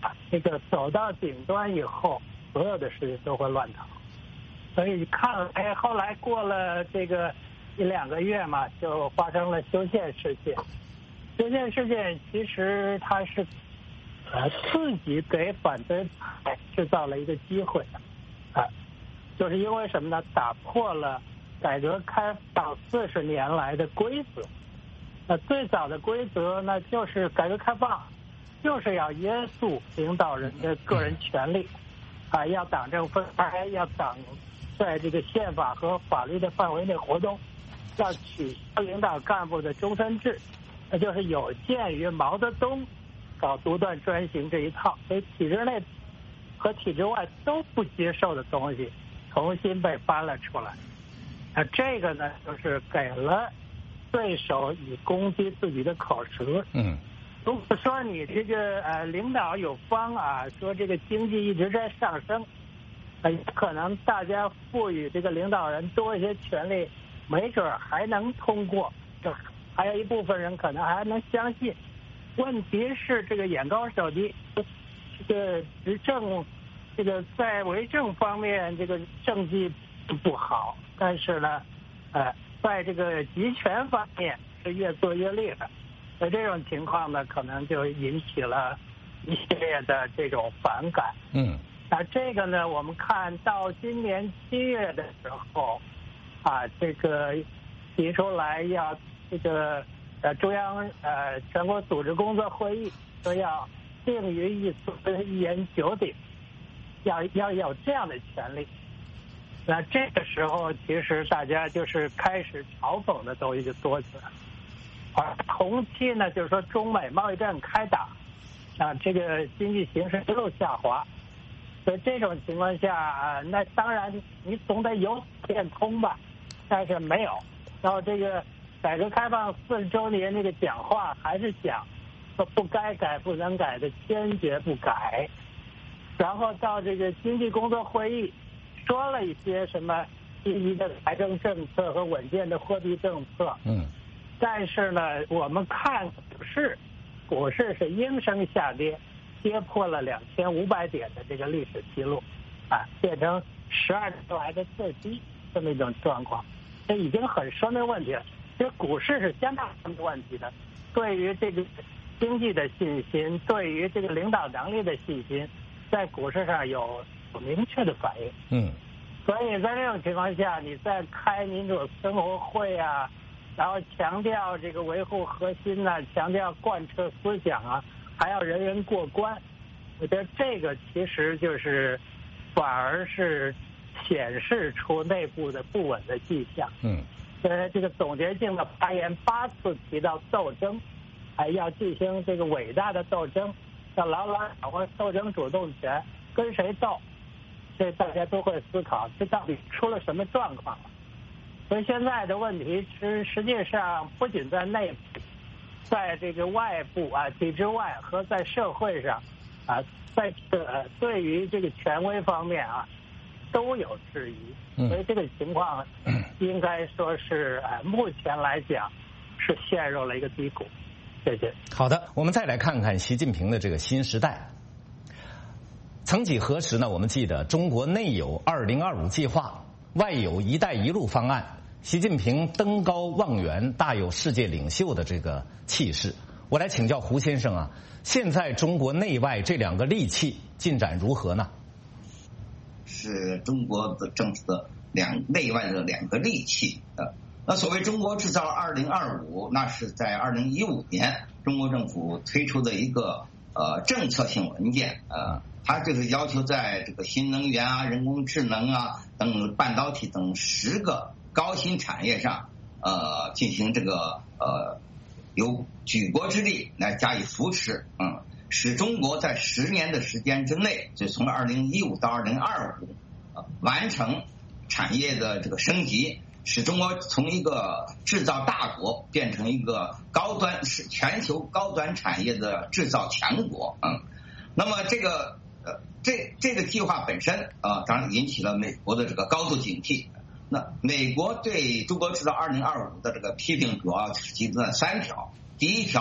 这个走到顶端以后，所有的事情都会乱套。所以看，哎，后来过了这个一两个月嘛，就发生了修宪事件。修宪事件其实它是呃自己给反对派制造了一个机会啊，就是因为什么呢？打破了改革开放四十年来的规则。那最早的规则呢，就是改革开放就是要约束领导人的个人权利，啊，要党政分开，要党在这个宪法和法律的范围内活动，要取消领导干部的终身制，那就是有鉴于毛泽东搞独断专行这一套，所以体制内和体制外都不接受的东西，重新被搬了出来。那这个呢，就是给了对手以攻击自己的口实。 嗯， 如果说你这个呃领导有方啊，说这个经济一直在上升，呃，可能大家赋予这个领导人多一些权利，没准还能通过。就还有一部分人可能还能相信。问题是这个眼高手低，这个执政，这个在为政方面这个政绩不好，但是呢，呃。在这个集权方面是越做越厉害，所以这种情况呢，可能就引起了一系列的这种反感。 嗯， 那这个呢，我们看到今年七月的时候，啊，这个提出来要这个呃中央呃全国组织工作会议说要定于一尊一言九鼎，要要有这样的权利。那这个时候，其实大家就是开始嘲讽的东西就多起来了。而同期呢，就是说中美贸易战开打，啊，这个经济形势一路下滑，所以这种情况下，啊，那当然你总得有变通吧，但是没有。然后这个改革开放四十周年这个讲话还是讲说不该改、不能改的坚决不改。然后到这个经济工作会议。说了一些什么积极的财政政策和稳健的货币政策， 嗯， 但是呢，我们看股市，股市是应声下跌，跌破了两千五百点的这个历史记录，啊，变成十二年来的最低这么一种状况，这已经很说明问题了。其实股市是相当有问题的，对于这个经济的信心，对于这个领导能力的信心，在股市上有。有明确的反应， 嗯， 所以在这种情况下，你再开民主生活会啊，然后强调这个维护核心啊，强调贯彻思想啊，还要人人过关，我觉得这个其实就是反而是显示出内部的不稳的迹象。 嗯， 呃，这个总结性的发言八次提到斗争，还要进行这个伟大的斗争，要牢牢掌握斗争主动权，跟谁斗？这大家都会思考，这到底出了什么状况了？所以现在的问题是，实际上不仅在内部，在这个外部啊，体制外和在社会上啊，在这个对于这个权威方面啊，都有质疑。所以这个情况应该说是呃，目前来讲是陷入了一个低谷。谢谢。 好的，我们再来看看习近平的这个新时代。曾几何时呢？我们记得中国内有二零二五计划，外有一带一路方案，习近平登高望远，大有世界领袖的这个气势。我来请教胡先生啊，现在中国内外这两个利器进展如何呢？ 是中国的政治的两内外的两个利器啊。那所谓中国制造二零二五，那是在二零一五年中国政府推出的一个呃政策性文件啊。它就是要求在这个新能源啊、人工智能啊等半导体等十个高新产业上，呃，进行这个呃，有举国之力来加以扶持，嗯，使中国在十年的时间之内，就从二零一五到二零二五，呃，完成产业的这个升级，使中国从一个制造大国变成一个高端是全球高端产业的制造强国，嗯，那么这个。呃，这这个计划本身啊、呃，当然引起了美国的这个高度警惕。那美国对中国制造二零二五的这个批评主要集中在三条。第一条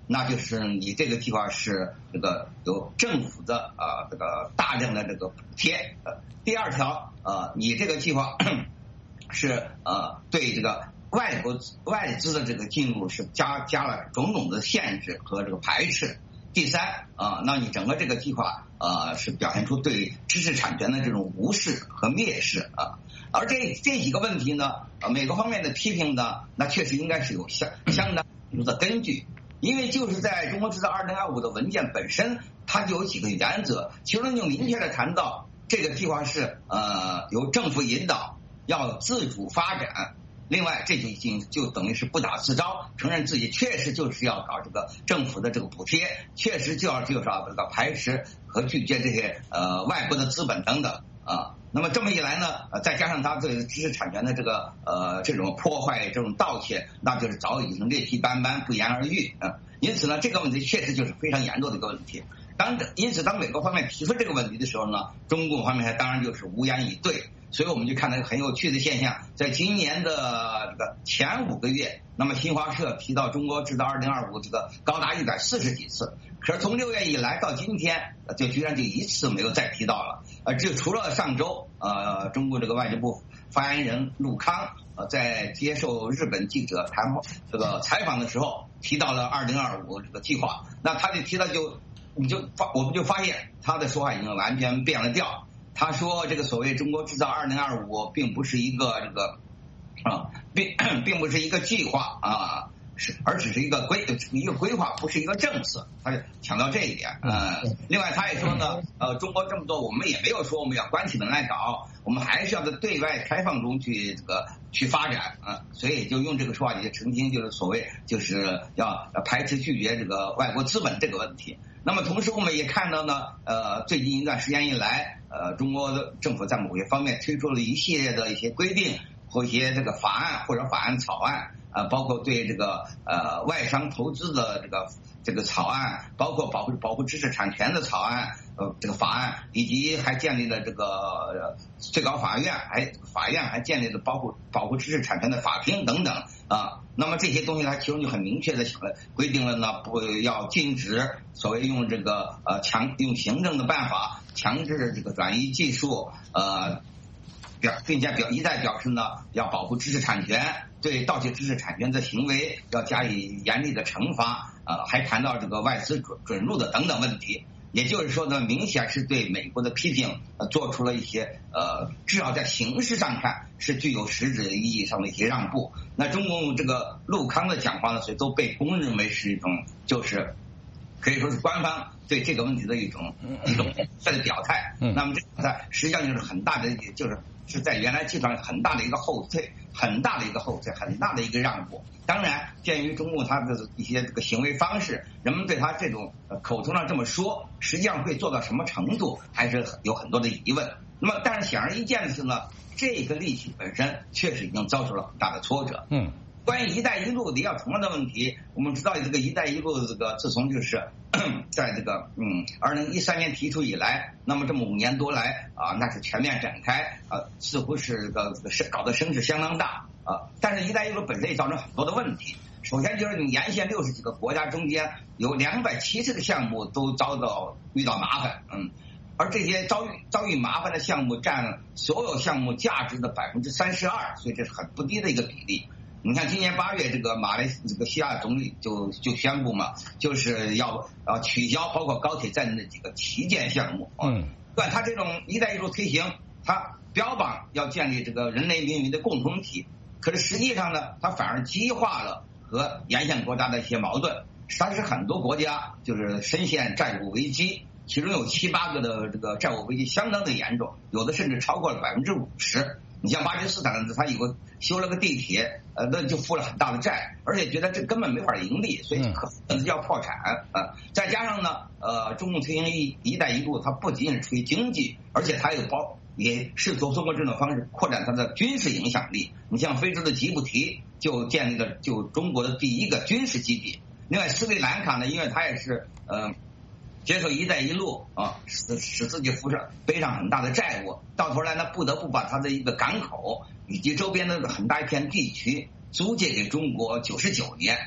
那就是你这个计划是这个有政府的呃这个大量的这个补贴。呃，第二条呃，你这个计划是呃对这个外国外资的这个进入是加加了种种的限制和这个排斥。第三啊、呃，那你整个这个计划呃是表现出对知识产权的这种无视和蔑视啊。而这这几个问题呢，呃，美国方面的批评呢，那确实应该是有相相当的根据。因为就是在中国制造二零二五的文件本身，它就有几个原则，其中就明确的谈到这个计划是呃由政府引导，要自主发展。另外，这就已经就等于是不打自招，承认自己确实就是要搞这个政府的这个补贴，确实就要就是要这个排斥和拒绝这些呃外国的资本等等啊。那么这么一来呢，呃，再加上他对知识产权的这个呃这种破坏、这种盗窃，那就是早已经劣迹斑斑、不言而喻啊。因此呢，这个问题确实就是非常严重的一个问题。当因此，当美国方面提出这个问题的时候呢，中共方面当然就是无言以对。所以我们就看到一个很有趣的现象，在今年的这个前五个月，那么新华社提到中国制造二零二五这个高达一百四十几次，可是从六月以来到今天，就居然就一次没有再提到了。呃，这除了上周，呃，中国这个外交部发言人陆康呃在接受日本记者谈这个采访的时候提到了二零二五这个计划，那他就提到就你就发我们就发现他的说话已经完全变了调。他说这个所谓中国制造二零二五并不是一个这个啊，并并不是一个计划啊，是而只是一个规一个规划，不是一个政策。他就强调这一点。呃，另外他也说呢，呃，中国这么多，我们也没有说我们要关起门来搞，我们还是要在对外开放中去这个去发展啊。所以就用这个说话，也澄清就是所谓就是要排斥拒绝这个外国资本这个问题。那么同时我们也看到呢，呃，最近一段时间以来，呃，中国的政府在某些方面推出了一系列的一些规定或一些这个法案或者法案草案，啊、呃，包括对这个呃外商投资的这个这个草案，包括保护保护知识产权的草案，呃，这个法案，以及还建立了这个、呃、最高法院，还法院还建立了保护保护知识产权的法庭等等啊。那么这些东西它其中就很明确的规定了呢，不要禁止所谓用这个呃强用行政的办法强制这个转移技术，呃表并且表一再表示呢要保护知识产权，对盗窃知识产权的行为要加以严厉的惩罚，呃还谈到这个外资准准入的等等问题。也就是说呢，明显是对美国的批评呃做出了一些呃至少在形式上看是具有实质意义上的一些让步。那中共这个陆康的讲话呢，所以都被公认为是一种就是可以说是官方对这个问题的一种一种的表态。那么这个表态实际上就是很大的，就是是在原来基础上很大的一个后退，很大的一个后退，很大的一个让步。当然，鉴于中共他的一些这个行为方式，人们对他这种口头上这么说，实际上会做到什么程度，还是有很多的疑问。那么，但是显而易见的是呢，这个利器本身确实已经遭受了很大的挫折。嗯。关于“一带一路”的要同样的问题，我们知道这个“一带一路”的这个自从就是在这个嗯二零一三年提出以来，那么这么五年多来啊，那是全面展开啊，似乎是个是搞得声势相当大啊。但是“一带一路”本身也造成很多的问题。首先就是你沿线六十几个国家中间有两百七十个项目都遭到遇到麻烦，嗯。而这些遭遇遭遇麻烦的项目占所有项目价值的百分之三十二，所以这是很不低的一个比例。你看，今年八月，这个马来这个西亚总理就就宣布嘛，就是要啊取消包括高铁在内的几个旗舰项目。嗯，对，他这种“一带一路”推行，他标榜要建立这个人类命运的共同体，可是实际上呢，它反而激化了和沿线国家的一些矛盾，它使很多国家就是深陷债务危机。其中有七八个的这个债务危机相当的严重，有的甚至超过了百分之五十。你像巴基斯坦，他有个修了个地铁，呃，那就负了很大的债，而且觉得这根本没法盈利，所以可能要破产啊。再加上呢，呃，中共推行一一带一路，它不仅仅是出于经济，而且它有包也试图通过这种方式扩展它的军事影响力。你像非洲的吉布提就建立了就中国的第一个军事基地。另外，斯里兰卡呢，因为它也是呃。接受“一带一路”啊，使使自己负上背上很大的债务，到头来呢，不得不把他的一个港口以及周边的很大一片地区租借给中国九十九年。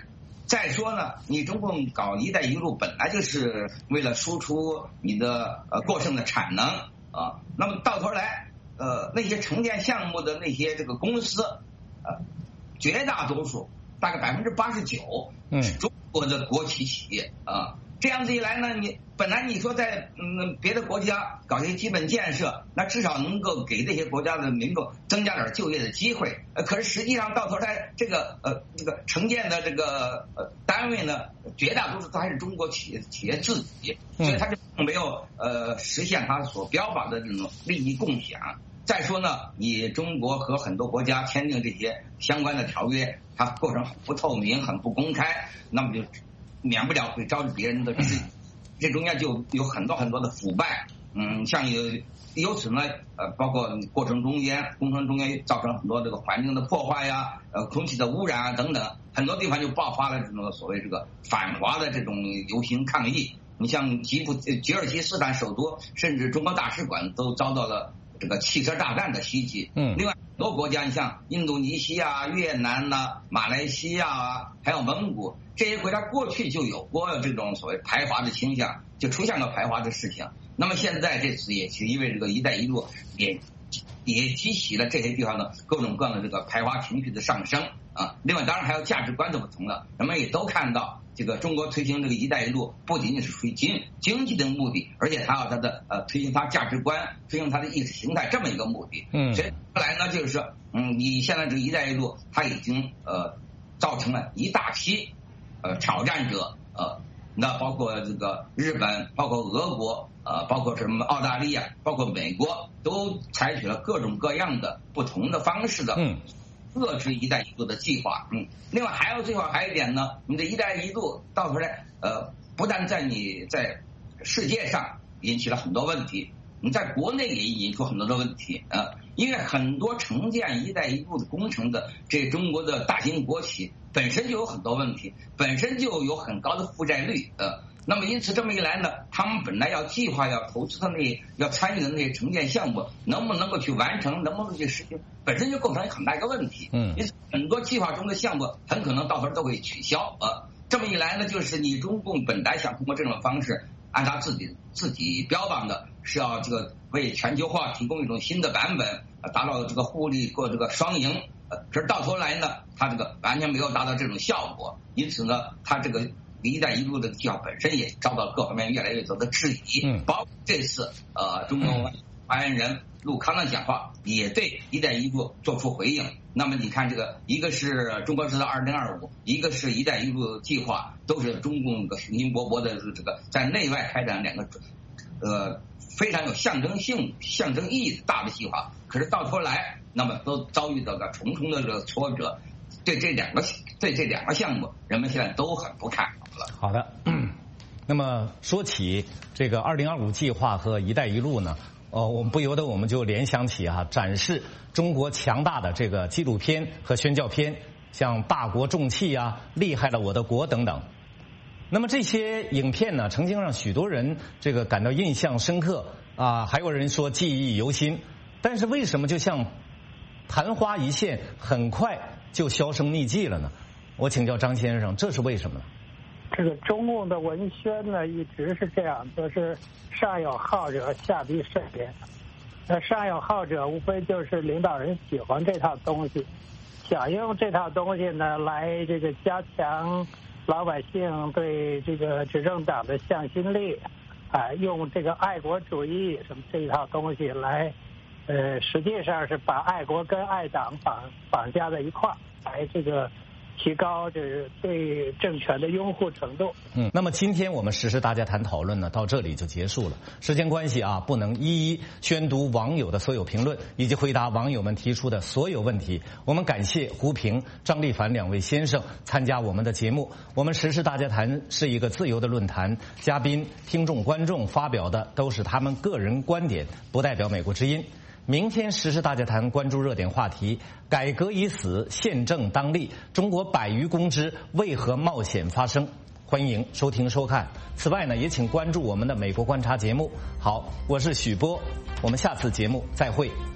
再说呢，你中共搞“一带一路”本来就是为了输出你的呃过剩的产能啊，那么到头来呃那些承建项目的那些这个公司，呃绝大多数大概百分之八十九是中国的国企企业啊。这样子一来呢，你本来你说在嗯别的国家搞一些基本建设，那至少能够给这些国家的民众增加点就业的机会。呃，可是实际上到头来，这个呃这个承建的这个呃单位呢，绝大多数都还是中国企业企业自己，所以他就没有呃实现他所标榜的这种利益共享。再说呢，你中国和很多国家签订这些相关的条约，它过程很不透明、很不公开，那么就免不了会招致别人的质疑，这中间就有很多很多的腐败，嗯，像有由此呢，呃，包括过程中间、工程中间造成很多这个环境的破坏呀，呃，空气的污染啊等等，很多地方就爆发了这种所谓这个反华的这种游行抗议。你像吉布吉尔吉斯坦首都，甚至中国大使馆都遭到了这个汽车炸弹的袭击。嗯，另外很多国家，你像印度尼西亚、越南呐、啊、马来西亚啊，还有蒙古这些国家，过去就有过这种所谓排华的倾向，就出现了排华的事情。那么现在这次也是因为这个“一带一路”也也激起了这些地方的各种各样的这个排华情绪的上升啊。另外，当然还有价值观的不同了，人们也都看到。这个中国推行这个“一带一路”不仅仅是出于经经济的目的，而且它有它的呃推行它价值观、推行它的意识形态这么一个目的。嗯，所以后来呢，就是说，嗯，你现在这个“一带一路”它已经呃造成了一大批呃挑战者，呃，那包括这个日本，包括俄国，呃，包括什么澳大利亚，包括美国，都采取了各种各样的不同的方式的。嗯。遏制“一带一路”的计划，嗯，另外还有最后还有一点呢，你的“一带一路”到头来，呃，不但在你在世界上引起了很多问题，你在国内也引出很多的问题啊、呃，因为很多承建“一带一路”的工程的这中国的大型国企本身就有很多问题，本身就有很高的负债率，呃。那么因此这么一来呢，他们本来要计划要投资的那要参与的那些承建项目，能不能够去完成，能不能去实行，本身就构成很大一个问题。嗯，因此很多计划中的项目很可能到头都会取消。呃，这么一来呢，就是你中共本来想通过这种方式，按他自己自己标榜的是要这个为全球化提供一种新的版本，达到这个互利或这个双赢。呃，可是到头来呢，他这个完全没有达到这种效果，因此呢，他这个。一带一路的计划本身也遭到各方面越来越多的质疑，嗯，包括这次呃中国发言人陆康的讲话也对一带一路做出回应。那么你看这个，一个是中国制造二零二五，一个是一带一路计划，都是中共的雄心勃勃的这个在内外开展两个呃非常有象征性、象征意义大的计划。可是到头来，那么都遭遇到了重重的这个挫折。对这两个对这两个项目，人们现在都很不看好了。 好的，那么说起这个二零二五计划和一带一路呢，呃，我们不由得我们就联想起啊，展示中国强大的这个纪录片和宣教片，像《大国重器》啊，《厉害了我的国》等等。那么这些影片呢，曾经让许多人这个感到印象深刻啊，还有人说记忆犹新。但是为什么就像昙花一现，很快就销声匿迹了呢？我请教张先生，这是为什么呢？ 这个中共的文宣呢，一直是这样，就是上有好者，下必甚焉。那上有好者，无非就是领导人喜欢这套东西，想用这套东西呢来这个加强老百姓对这个执政党的向心力，啊，用这个爱国主义什么这一套东西来。呃，实际上是把爱国跟爱党绑绑架在一块儿，来这个提高就是对政权的拥护程度。 嗯，那么今天我们时事大家谈讨论呢，到这里就结束了。时间关系啊，不能一一宣读网友的所有评论，以及回答网友们提出的所有问题。我们感谢胡平、张立凡两位先生参加我们的节目。我们时事大家谈是一个自由的论坛，嘉宾、听众、观众发表的都是他们个人观点，不代表美国之音。明天时事大家谈关注热点话题：改革已死，宪政当立，中国百余公知为何冒险发生？欢迎收听收看。此外呢，也请关注我们的美国观察节目。好，我是许波，我们下次节目再会。